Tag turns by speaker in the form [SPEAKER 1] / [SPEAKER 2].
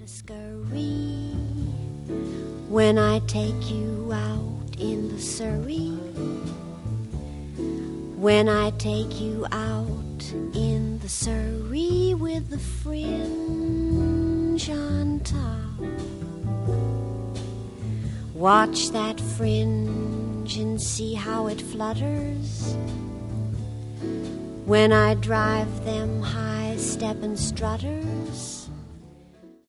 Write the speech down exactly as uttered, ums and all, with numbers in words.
[SPEAKER 1] a scurry when I take you out in the Surrey. When I take you out in the Surrey with the fringe on top. Watch that fringe and see how it flutters when I drive them high-steppin' strutters